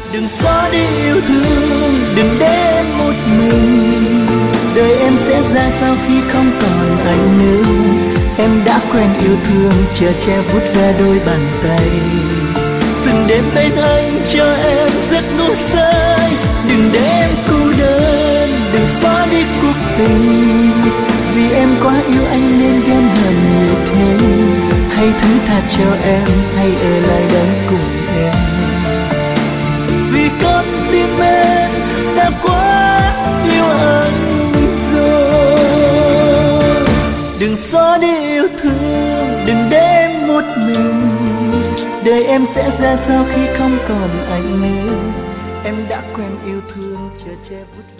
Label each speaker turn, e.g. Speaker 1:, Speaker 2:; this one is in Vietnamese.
Speaker 1: Đừng xóa đi yêu thương, đừng để em một mình. Đời em sẽ ra sao khi không còn anh nữa. Em đã quen yêu thương, chở che vút ra đôi bàn tay. Từng đêm bên anh cho em giấc ngủ say. Đừng để em cô đơn, đừng xóa đi cuộc tình. Vì em quá yêu anh nên ghen hờn nhiều thế. Hãy thứ tha cho em, hãy ở lại đây cùng em. Vì con tim em đã quá yêu anh rồi. Đừng xóa đi yêu thương, đừng để em một mình. Đời em sẽ ra sao khi không còn anh nữa. Em đã quen yêu thương, chờ che vút